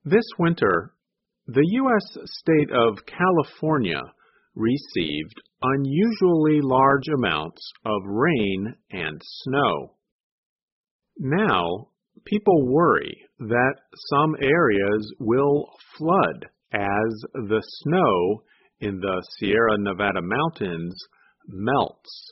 This winter, the U.S. state of California received unusually large amounts of rain and snow. Now, people worry that some areas will flood as the snow in the Sierra Nevada mountains melts.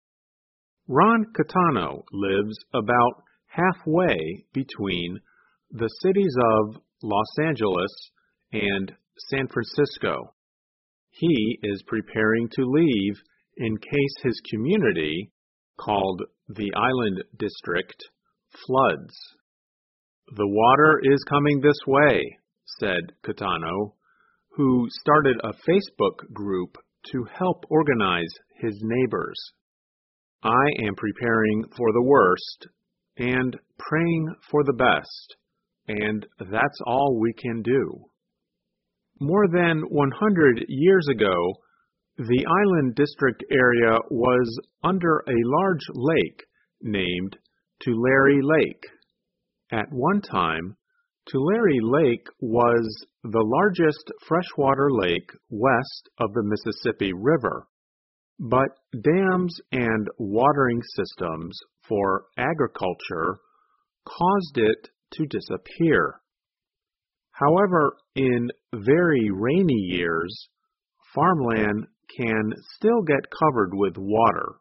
Ron Catano lives about halfway between the cities of Los Angeles and San Francisco. He is preparing to leave in case his community, called the Island District, floods. "The water is coming this way," said Catano, who started a Facebook group to help organize his neighbors. "I am preparing for the worst and praying for the best, and that's all we can do." More than 100 years ago, the Island District area was under a large lake named Tulare Lake. At one time, Tulare Lake was the largest freshwater lake west of the Mississippi River, but dams and watering systems for agriculture caused it to disappear. However, in very rainy years, farmland can still get covered with water.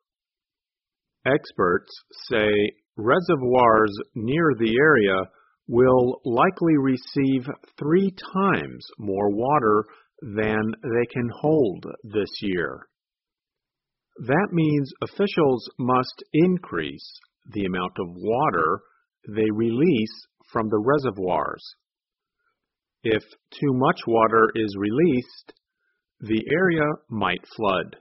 Experts say reservoirs near the area will likely receive 3 times more water than they can hold this year. That means officials must increase the amount of water they release from the reservoirs. If too much water is released, the area might flood.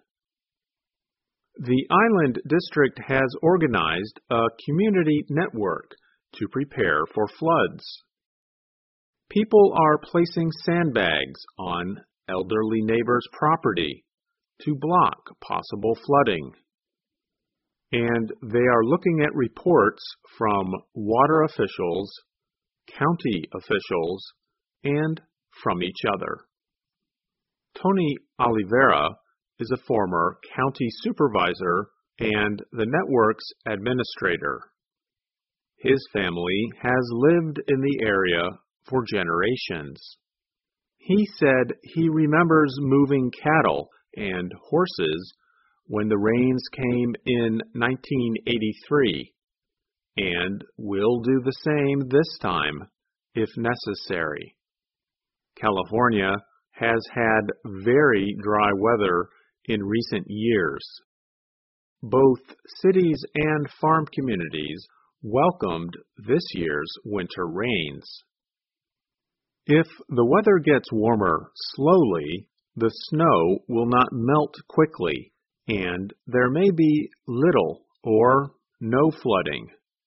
The Island District has organized a community network to prepare for floods. People are placing sandbags on elderly neighbors' property to block possible flooding. And they are looking at reports from water officials, county officials, and from each other. Tony Oliveira is a former county supervisor and the network's administrator. His family has lived in the area for generations. He said he remembers moving cattle and horses when the rains came in 1983, and will do the same this time if necessary. California has had very dry weather in recent years. Both cities and farm communities welcomed this year's winter rains. If the weather gets warmer slowly, the snow will not melt quickly, and there may be little or no flooding.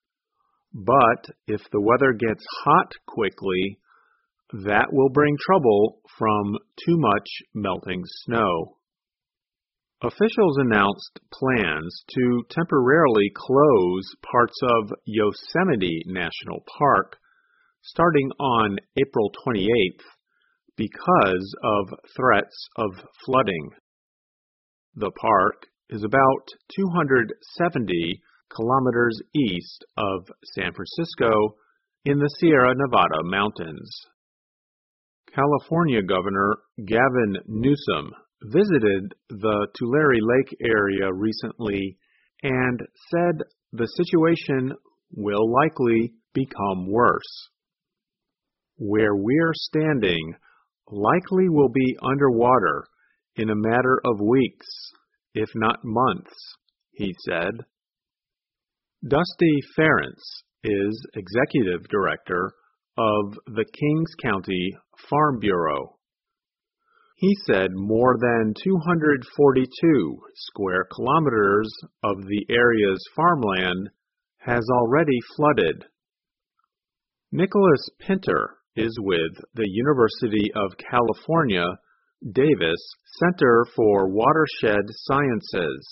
But if the weather gets hot quickly, that will bring trouble from too much melting snow. Officials announced plans to temporarily close parts of Yosemite National Park starting on April 28th because of threats of flooding. The park is about 270 kilometers east of San Francisco in the Sierra Nevada mountains. California Governor Gavin Newsom visited the Tulare Lake area recently and said the situation will likely become worse. Where we're standing likely will be underwater in a matter of weeks, if not months, he said. Dusty Ference is executive director of the Kings County Farm Bureau. He said more than 242 square kilometers of the area's farmland has already flooded. Nicholas Pinter is with the University of California, Davis Center for Watershed Sciences.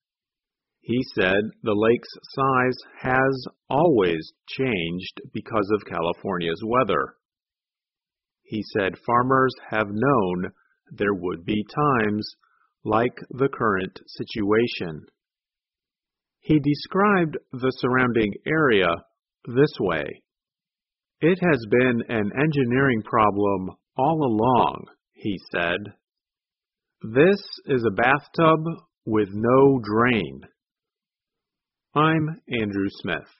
He said the lake's size has always changed because of California's weather. He said farmers have known there would be times like the current situation. He described the surrounding area this way. It has been an engineering problem all along, he said. This is a bathtub with no drain. I'm Andrew Smith.